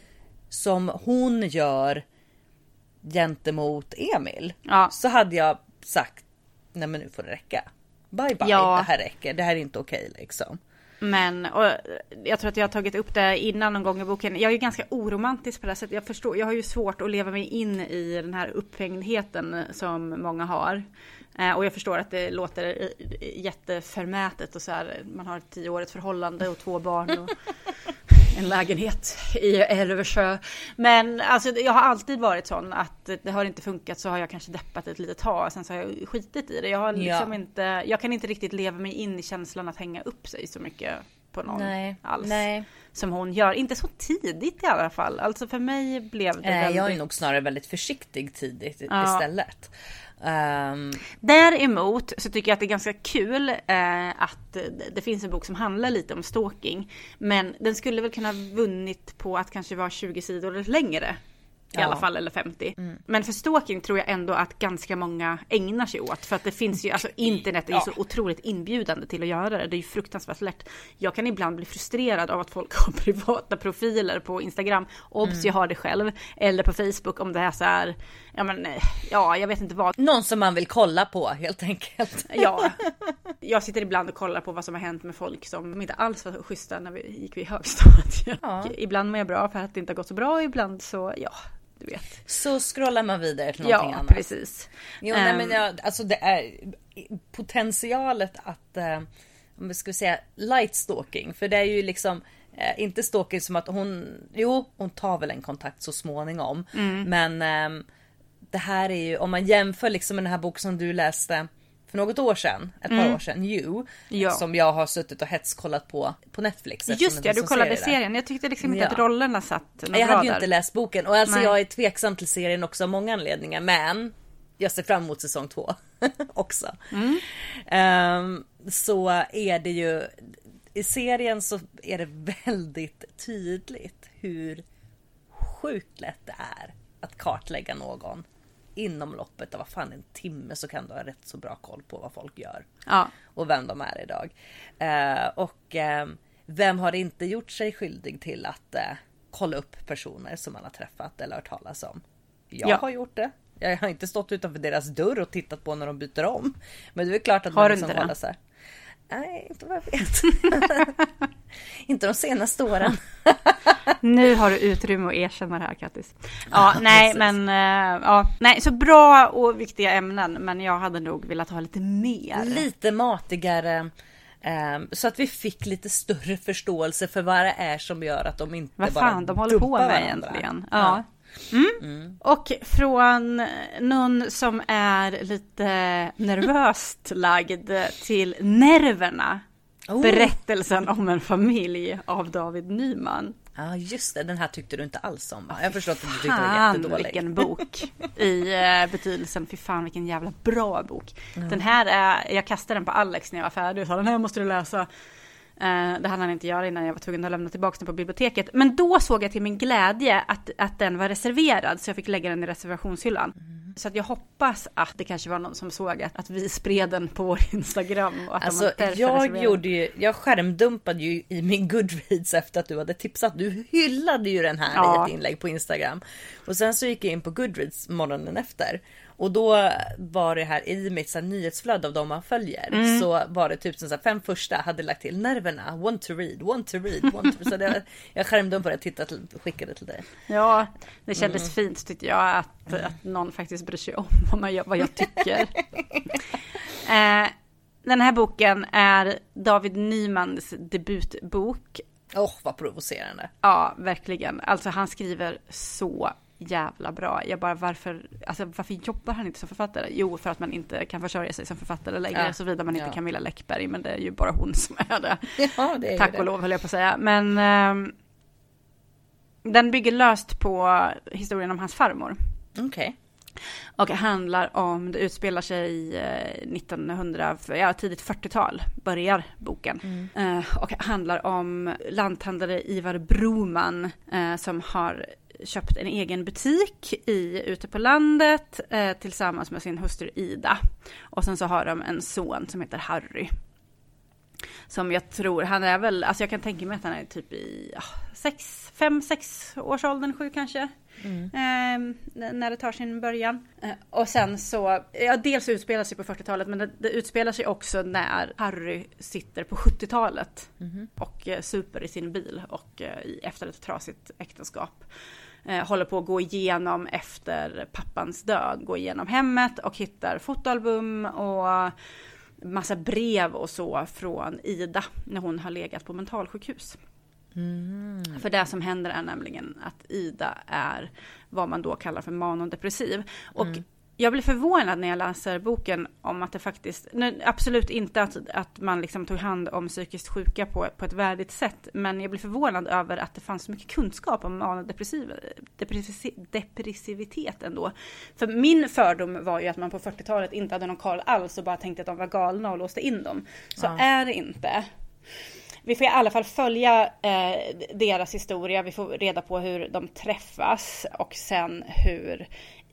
som hon gör gentemot Emil, så hade jag sagt, nej men nu får det räcka. Bye bye, det här räcker. Det här är inte okej liksom. Men och jag tror att jag har tagit upp det innan någon gång i boken. Jag är ju ganska oromantisk på det här sättet. Jag har ju svårt att leva mig in i den här upphängdheten som många har. Och jag förstår att det låter jätteförmätet och så här, man har ett 10-årigt förhållande och 2 barn och en lägenhet i Älvsjö. Men alltså, jag har alltid varit sån att det har inte funkat, så har jag kanske deppat ett litet tag, sen så har jag skitit i det. Jag har liksom jag kan inte riktigt leva mig in i känslan att hänga upp sig så mycket på någon alls. Som hon gör. Inte så tidigt i alla fall. Alltså för mig blev det väldigt... Jag är nog snarare väldigt försiktig tidigt istället. Däremot så tycker jag att det är ganska kul att det finns en bok som handlar lite om stalking, men den skulle väl kunna vunnit på att kanske vara 20 sidor eller längre i alla fall, eller 50. Men för stalking tror jag ändå att ganska många ägnar sig åt, för att det finns ju, alltså internet är ju så otroligt inbjudande till att göra det. Det är ju fruktansvärt lätt. Jag kan ibland bli frustrerad av att folk har privata profiler på Instagram. Obs, jag har det själv. Eller på Facebook, om det är så här, jag vet inte vad. Någon som man vill kolla på, helt enkelt. Ja, jag sitter ibland och kollar på vad som har hänt med folk som inte alls var schyssta när vi gick vid högstadiet. Ibland mår jag bra för att det inte har gått så bra, ibland så, du vet. Så scrollar man vidare till någonting annat. Ja, precis. Jo, alltså det är potentialet att, om vi ska säga light stalking, för det är ju liksom inte stalking som att hon tar väl en kontakt så småningom. Men det här är ju, om man jämför liksom med den här boken som du läste för något år sedan, ett par år sedan, som jag har suttit och hetskollat på Netflix. Just det, du kollade serien. Jag tyckte liksom inte att rollerna satt jag hade ju inte läst boken. Och alltså jag är tveksam till serien också av många anledningar. Men jag ser fram emot säsong 2 också. Så är det ju, i serien så är det väldigt tydligt hur sjukt lätt det är att kartlägga någon. Inom loppet av en timme så kan du ha rätt så bra koll på vad folk gör. Och vem de är idag. Vem har inte gjort sig skyldig till att kolla upp personer som man har träffat eller hört talas om? Jag har gjort det. Jag har inte stått utanför deras dörr och tittat på när de byter om. Men det är klart att har man liksom håller så här. Nej, inte vad jag vet. Inte de senaste åren. Nu har du utrymme att erkänna det här, Kattis. Nej, så bra och viktiga ämnen, men jag hade nog velat ha lite mer. Lite matigare, så att vi fick lite större förståelse för vad det är som gör att de inte vad bara fan de håller på med egentligen. Och från någon som är lite nervöst lagd till nerverna. Berättelsen om en familj av David Nyman. Ja, just det. Den här tyckte du inte alls om, va? Jag förstår att du tyckte den var jättedålig. Vilken bok. I betydelsen, fy fan vilken jävla bra bok. Den här är, jag kastade den på Alex när jag var färdig och sa, den här måste du läsa. Det hann han inte göra innan jag var tvungen att lämna tillbaka den på biblioteket. Men då såg jag till min glädje att den var reserverad, så jag fick lägga den i reservationshyllan. Så att jag hoppas att det kanske var någon som såg att vi spred den på vår Instagram. Och att alltså, jag skärmdumpade ju i min Goodreads efter att du hade tipsat. Du hyllade ju den här i ett inlägg på Instagram. Och sen så gick jag in på Goodreads morgonen efter. Och då var det här i mitt nyhetsflöde av de man följer. Så var det typ som 5 första hade lagt till nerverna. Want to read. Så det, jag skärmdumpade och skickade till dig. Ja, det kändes fint tyckte jag att någon faktiskt bryr sig om vad jag tycker. Den här boken är David Nymans debutbok. Vad provocerande. Ja, verkligen. Alltså han skriver så jävla bra. Jag bara, varför jobbar han inte som författare? Jo, för att man inte kan försörja sig som författare längre, såvida man inte Camilla Läckberg, men det är ju bara hon som är det. Ja, det är tack och lov höll jag på att säga. Men den bygger löst på historien om hans farmor. Okej. Och handlar om, det utspelar sig tidigt 40-tal börjar boken. Och handlar om lanthandlare Ivar Broman som har köpt en egen butik ute på landet tillsammans med sin hustru Ida. Och sen så har de en son som heter Harry. Som jag tror, han är väl, alltså jag kan tänka mig att han är typ i 5-6 års åldern, 7 kanske. När det tar sin början. Och sen så, dels utspelar sig på 40-talet, men det utspelar sig också när Harry sitter på 70-talet och super i sin bil och efter ett trasigt äktenskap. Håller på att gå igenom efter pappans död, gå igenom hemmet och hittar fotoalbum och massa brev och så från Ida när hon har legat på mentalsjukhus. För det som händer är nämligen att Ida är vad man då kallar för manodepressiv. Och jag blir förvånad när jag läser boken om att det faktiskt, absolut inte att man liksom tog hand om psykiskt sjuka på ett värdigt sätt, men jag blir förvånad över att det fanns så mycket kunskap om manodepressivitet ändå. För min fördom var ju att man på 40-talet inte hade någon koll alls och bara tänkte att de var galna och låste in dem. Så är det inte. Vi får i alla fall följa deras historia. Vi får reda på hur de träffas och sen hur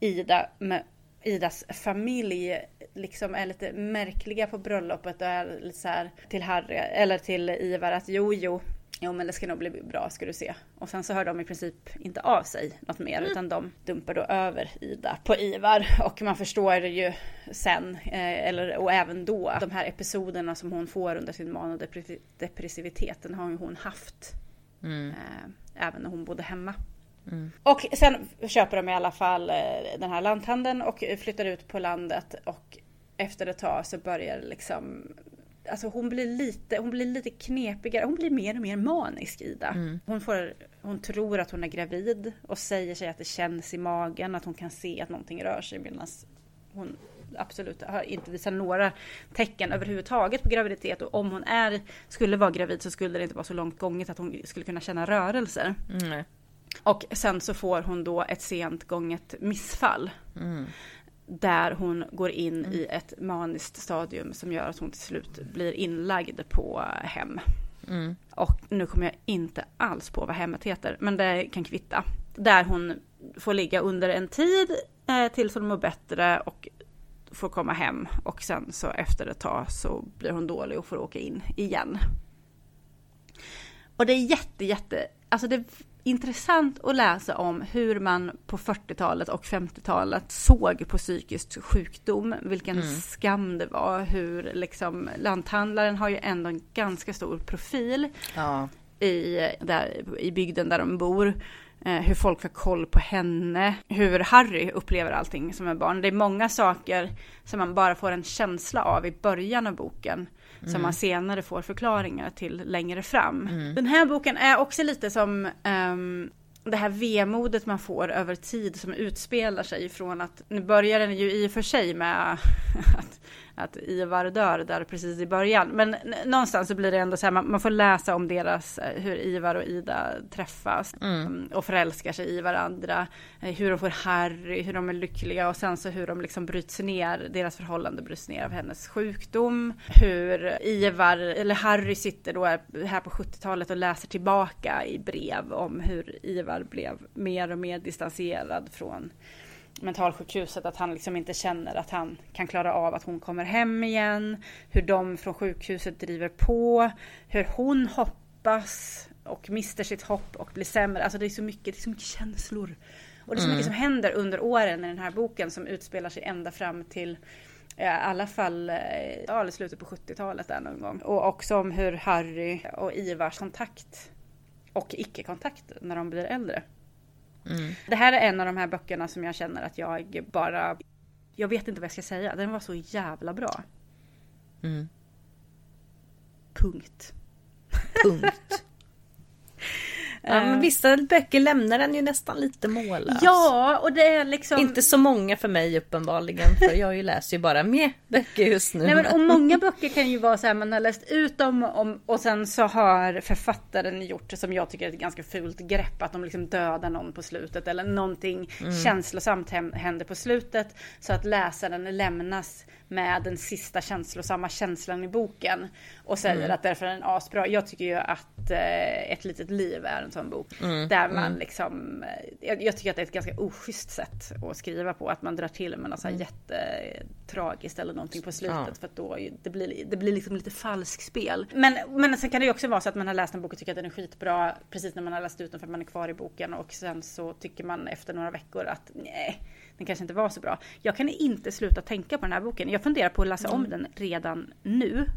Idas familj liksom är lite märkliga på bröllopet och är lite så här till Harry eller till Ivar att jo men det ska nog bli bra, ska du se. Och sen så hör de i princip inte av sig något mer utan de dumpar då över Ida på Ivar och man förstår ju sen och även då de här episoderna som hon får under sin manodepressiviteten har ju hon haft även när hon bodde hemma. Och sen köper de i alla fall den här lanthandeln och flyttar ut på landet och efter ett tag så börjar liksom, alltså hon blir lite knepigare, hon blir mer och mer manisk, Ida. Hon tror att hon är gravid och säger sig att det känns i magen, att hon kan se att någonting rör sig medan hon absolut har inte visat några tecken överhuvudtaget på graviditet och om hon skulle vara gravid så skulle det inte vara så långt gånget att hon skulle kunna känna rörelser. Och sen så får hon då ett sent gånget missfall. Där hon går in i ett maniskt stadium som gör att hon till slut blir inlagd på hem. Och nu kommer jag inte alls på vad hemmet heter, men det kan kvitta. Där hon får ligga under en tid tills hon mår bättre och får komma hem. Och sen så efter ett tag så blir hon dålig och får åka in igen. Och det är alltså det är intressant att läsa om hur man på 40-talet och 50-talet såg på psykisk sjukdom, vilken skam det var, hur liksom lanthandlaren har ju ändå en ganska stor profil i bygden där de bor, hur folk har koll på henne, hur Harry upplever allting som en barn. Det är många saker som man bara får en känsla av i början av boken som man senare får förklaringar till längre fram. Den här boken är också lite som det här vemodet man får över tid som utspelar sig från att, nu börjar den ju i och för sig med att Ivar dör där precis i början, men någonstans så blir det ändå så här, man får läsa om hur Ivar och Ida träffas och förälskar sig i varandra, hur de får Harry, hur de är lyckliga och sen så hur de liksom bryts ner, deras förhållande bryts ner av hennes sjukdom, hur Harry sitter då här på 70-talet och läser tillbaka i brev om hur Ivar blev mer och mer distanserad från mentalsjukhuset, att han liksom inte känner att han kan klara av att hon kommer hem igen, hur de från sjukhuset driver på, hur hon hoppas och mister sitt hopp och blir sämre. Alltså det är så mycket känslor och det är så mycket som händer under åren i den här boken som utspelar sig ända fram till i alla fall slutet på 70-talet där någon gång. Och också om hur Harry och Ivars kontakt och icke-kontakt när de blir äldre. Det här är en av de här böckerna som jag känner att jag vet inte vad jag ska säga. Den var så jävla bra. Punkt. Men vissa böcker lämnar den ju nästan lite mållös. Ja, och det är liksom inte så många för mig uppenbarligen, för jag läser ju bara mer böcker just nu. Nej, men och många böcker kan ju vara så här, man har läst ut dem och sen så har författaren gjort det som jag tycker är ett ganska fult grepp, att de liksom dödar någon på slutet eller någonting känslosamt händer på slutet så att läsaren lämnas med den sista känslosamma känslan i boken och säger att därför är den asbra. Jag tycker ju att Ett litet liv är en sån bok där man liksom, jag tycker att det är ett ganska oschysst sätt att skriva på, att man drar till med något så här jättetragiskt eller någonting på slutet för att då det blir liksom lite falsk spel. Men sen kan det ju också vara så att man har läst en bok och tycker att den är skitbra precis när man har läst ut den för att man är kvar i boken, och sen så tycker man efter några veckor att nej, den kanske inte var så bra. Jag kan inte sluta tänka på den här boken. Jag funderar på att läsa om den redan nu.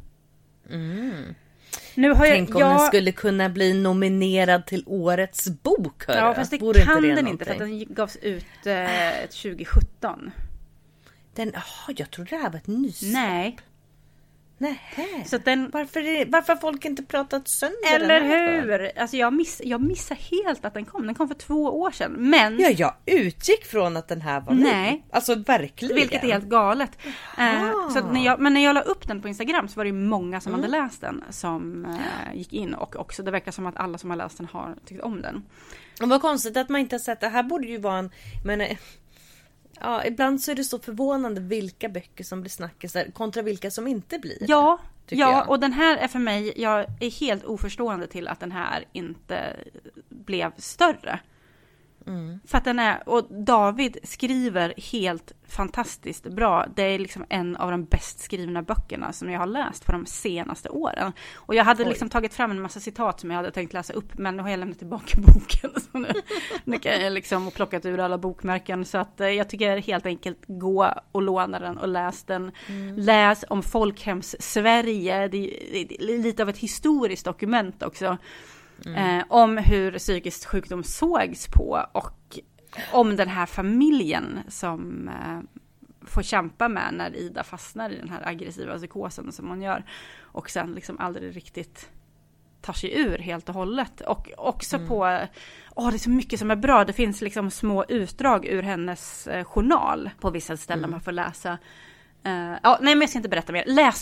Nu har Tänk om den skulle kunna bli nominerad till årets bok. Ja, fast det kan den inte för att den gavs ut 2017. Jag trodde det här var ett nysläpp. Nej. Så varför har folk inte pratat sönder eller den här hur? för? Alltså jag missade helt att den kom. Den kom för 2 år sedan. Men jag utgick från att den här var ny. Alltså verkligen. Vilket är helt galet. Så att när jag la upp den på Instagram så var det ju många som hade läst den som gick in, och också det verkar som att alla som har läst den har tyckt om den. Och vad konstigt att man inte har sett det. Här borde ju vara ja, ibland så är det så förvånande vilka böcker som blir snackisar kontra vilka som inte blir. Ja, och den här är för mig, jag är helt oförstående till att den här inte blev större. För att den är, och David skriver helt fantastiskt bra. Det är liksom en av de bäst skrivna böckerna som jag har läst på de senaste åren. Och jag hade liksom tagit fram en massa citat som jag hade tänkt läsa upp, men nu har jag lämnat tillbaka boken. Så nu kan jag liksom plockat ur alla bokmärken. Så att jag tycker helt enkelt gå och låna den och läs den. Läs om folkhems Sverige. Det är lite av ett historiskt dokument också. Om hur psykisk sjukdom sågs på, och om den här familjen som får kämpa med när Ida fastnar i den här aggressiva psykosen som hon gör, och sen liksom aldrig riktigt tar sig ur helt och hållet. Och också på det är så mycket som är bra. Det finns liksom små utdrag ur hennes journal på vissa ställen man får läsa. Nej, men jag ska inte berätta mer.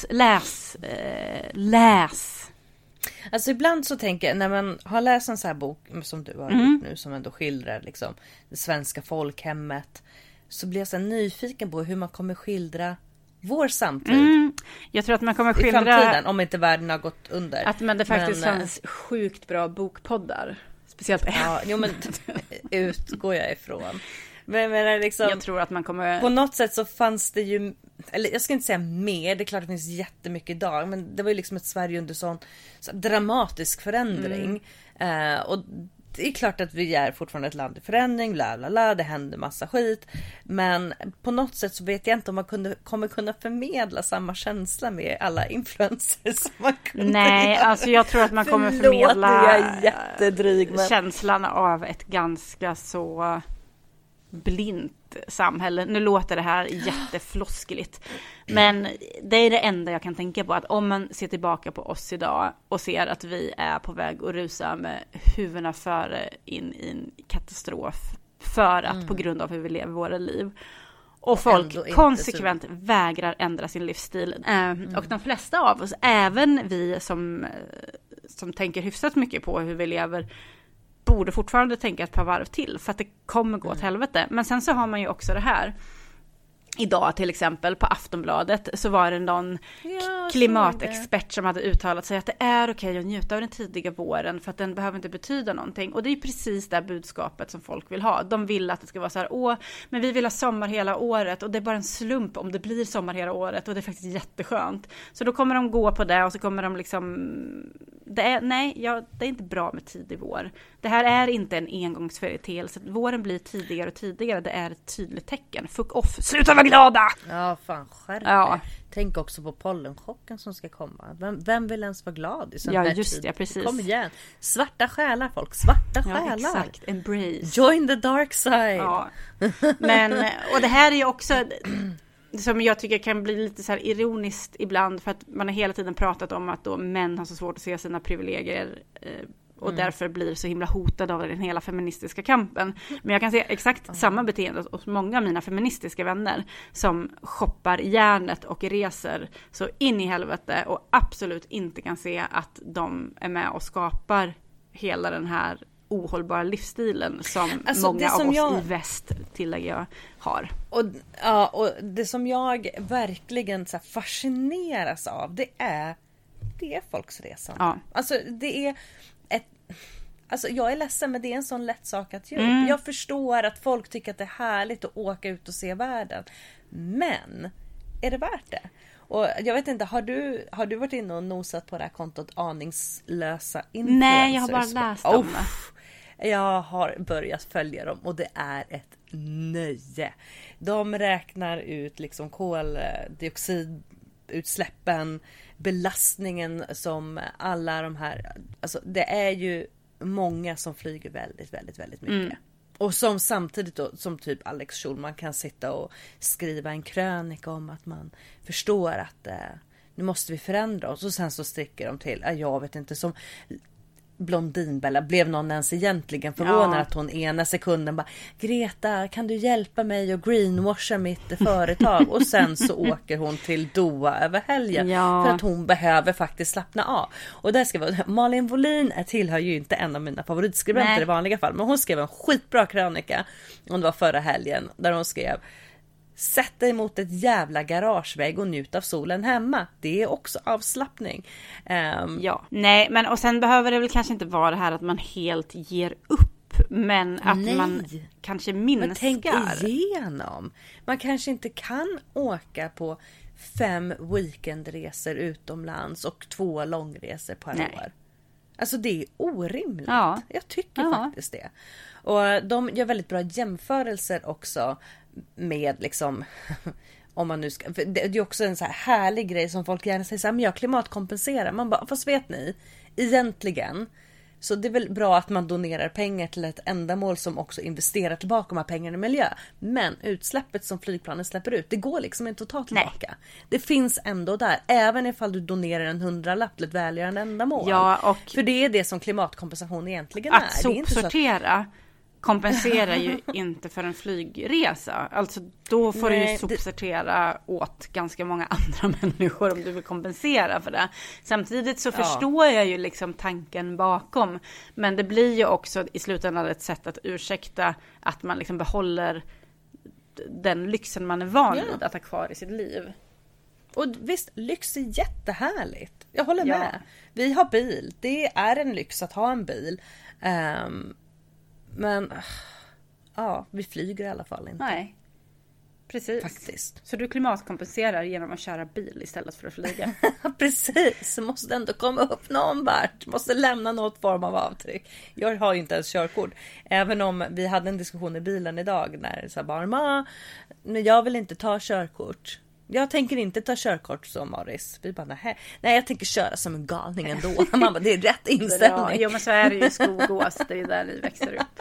Läs. Alltså ibland så tänker jag, när man har läst en sån här bok som du har gjort nu, som ändå skildrar liksom det svenska folkhemmet, så blir jag så nyfiken på hur man kommer skildra vår samtid. Jag tror att man kommer skildra i framtiden, om inte världen har gått under. Men det faktiskt fanns sjukt bra bokpoddar. Speciellt men utgår jag ifrån. Men liksom, jag tror att man kommer... På något sätt så fanns det ju, eller jag ska inte säga mer, det är klart det finns jättemycket idag, men det var ju liksom ett Sverige under så dramatisk förändring. Och det är klart att vi är fortfarande ett land i förändring, det händer massa skit, men på något sätt så vet jag inte om man kommer kunna förmedla samma känsla med alla influencers som man kunde. Nej, alltså jag tror att man kommer förmedla jag är jättedryg, men... känslan av ett ganska så blint samhälle. Nu låter det här jättefloskligt, men det är det enda jag kan tänka på, att om man ser tillbaka på oss idag och ser att vi är på väg att rusa med huvudena före in i en katastrof för att på grund av hur vi lever våra liv, och folk konsekvent vägrar ändra sin livsstil. Och de flesta av oss, även vi som tänker hyfsat mycket på hur vi lever, borde fortfarande tänka ett par varv till, för att det kommer gå åt helvete. Men sen så har man ju också det här. Idag till exempel på Aftonbladet så var det någon klimatexpert som hade uttalat sig att det är okej att njuta av den tidiga våren, för att den behöver inte betyda någonting. Och det är precis det budskapet som folk vill ha. De vill att det ska vara så här, men vi vill ha sommar hela året, och det är bara en slump om det blir sommar hela året, och det är faktiskt jätteskönt. Så då kommer de gå på det, och så kommer de liksom... Det är inte bra med tidig vår. Det här är inte en engångsföreteelse. Våren blir tidigare och tidigare. Det är ett tydligt tecken. Fuck off. Sluta vara glada! Ja, fan, skärp. Tänk också på pollenchocken som ska komma. Vem vill ens vara glad i sån här tid? Ja, precis. Kom igen. Svarta själar, folk. Svarta själar. Exakt. Embrace. Join the dark side. Ja. Men, och det här är ju också... som jag tycker kan bli lite så här ironiskt ibland, för att man har hela tiden pratat om att då män har så svårt att se sina privilegier och därför blir så himla hotade av den hela feministiska kampen. Men jag kan se exakt samma beteende hos många av mina feministiska vänner som shoppar järnet och reser så in i helvete och absolut inte kan se att de är med och skapar hela den här ohållbara livsstilen som alltså, många av oss i väst, tillägger jag, har. Och det som jag verkligen så här fascineras av, det är folksresan. Ja. Alltså det är alltså jag är ledsen, men det är en sån lätt sak att göra. Jag förstår att folk tycker att det är härligt att åka ut och se världen. Men är det värt det? Och jag vet inte, har du varit inne och nosat på det här kontot aningslösa influencers? Nej, jag har bara läst om det. Jag har börjat följa dem och det är ett nöje. De räknar ut liksom koldioxidutsläppen, belastningen som alla de här, alltså det är ju många som flyger väldigt, väldigt, väldigt mycket. Och som samtidigt då, som typ Alex Schulman kan sitta och skriva en krönika om att man förstår att nu måste vi förändra oss. Och sen så stricker de till, jag vet inte, som Blondinbella, blev någon ens egentligen förvånad att hon ena sekunden bara, Greta, kan du hjälpa mig att greenwasha mitt företag? Och sen så åker hon till Doha över helgen för att hon behöver faktiskt slappna av. Och där ska vi, Malin Wollin tillhör ju inte en av mina favoritskribenter i vanliga fall, men hon skrev en skitbra krönika om det var förra helgen, där hon skrev: sätt dig mot ett jävla garagevägg och njut av solen hemma. Det är också avslappning. Nej, men och sen behöver det väl kanske inte vara det här att man helt ger upp, men att man kanske minskar. Men tänk igenom. Man kanske inte kan åka på 5 weekendresor utomlands och 2 långresor per år. Alltså det är orimligt. Ja. Jag tycker faktiskt det. Och de gör väldigt bra jämförelser också med liksom, om man nu ska, för det är också en så här härlig grej som folk gärna säger så här, men jag klimatkompenserar. Man bara, fast vet ni, egentligen så det är väl bra att man donerar pengar till ett ändamål som också investerar tillbaka de här pengarna i miljö. Men utsläppet som flygplanen släpper ut, det går liksom inte att ta tillbaka. Nej. Det finns ändå där, även ifall du donerar en 100-lapp till ett välgörande ändamål. För det är det som klimatkompensation egentligen är. Att sopsortera kompenserar ju inte för en flygresa. Alltså då får du ju sopsortera åt ganska många andra människor om du vill kompensera för det. Samtidigt så förstår jag ju liksom tanken bakom. Men det blir ju också i slutändan ett sätt att ursäkta att man liksom behåller den lyxen man är van vid att ha kvar i sitt liv. Och visst, lyx är jättehärligt. Jag håller med. Vi har bil. Det är en lyx att ha en bil. Men vi flyger i alla fall inte. Nej, precis. Faktiskt. Så du klimatkompenserar genom att köra bil istället för att flyga. Precis, måste ändå komma upp någon vart. Måste lämna något form av avtryck. Jag har ju inte ens körkort. Även om vi hade en diskussion i bilen idag när det sa bara, men jag vill inte ta körkort. Jag tänker inte ta körkort som Morris. Vi bara, nej, jag tänker köra som en galning ändå. Man bara, det är rätt inställning. Jo, men så är det ju i Skogås. Det är där vi växer upp.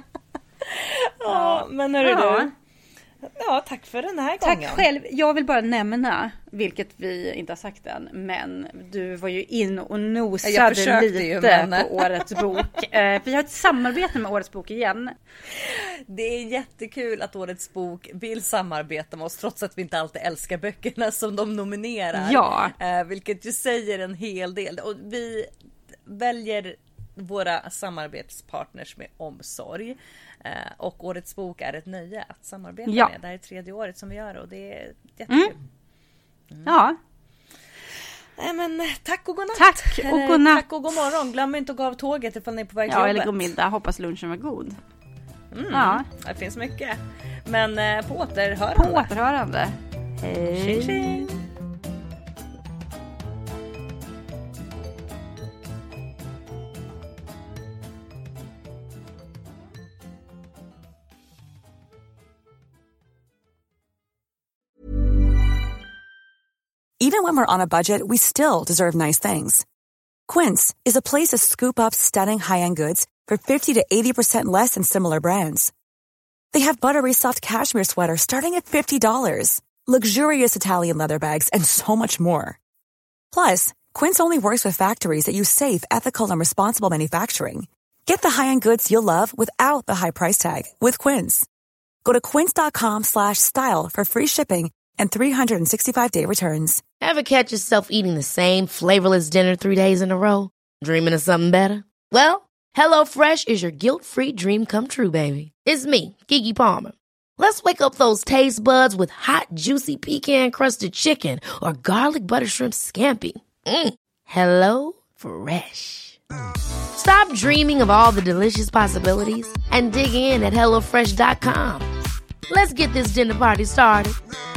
Men hörru du. Ja, tack för den här gången. Tack själv. Jag vill bara nämna, vilket vi inte har sagt än, men du var ju in och nosade lite på Årets bok. Vi har ett samarbete med Årets bok igen. Det är jättekul att Årets bok vill samarbeta med oss, trots att vi inte alltid älskar böckerna som de nominerar. Ja. Vilket ju säger en hel del. Och vi väljer våra samarbetspartners med omsorg. Och Årets bok är ett nöje att samarbeta med. Det här är 3:e året som vi gör och det är jättekul. Ja. Nej, men tack och godnatt. Tack och godnatt. Tack och god morgon. Glöm inte att gå av tåget ifall ni är på väg till jobbet. Eller god middag. Hoppas lunchen var god. Det finns mycket. Men på återhörande. På återhörande. Hej. Tjing, tjing. Even when we're on a budget, we still deserve nice things. Quince is a place to scoop up stunning high-end goods for 50 to 80% less than similar brands. They have buttery soft cashmere sweaters starting at $50, luxurious Italian leather bags, and so much more. Plus, Quince only works with factories that use safe, ethical, and responsible manufacturing. Get the high-end goods you'll love without the high price tag with Quince. Go to quince.com/style for free shipping and 365-day returns. Ever catch yourself eating the same flavorless dinner 3 days in a row? Dreaming of something better? Well, HelloFresh is your guilt-free dream come true, baby. It's me, Keke Palmer. Let's wake up those taste buds with hot, juicy pecan-crusted chicken or garlic butter shrimp scampi. Hello Fresh. Stop dreaming of all the delicious possibilities and dig in at HelloFresh.com. Let's get this dinner party started.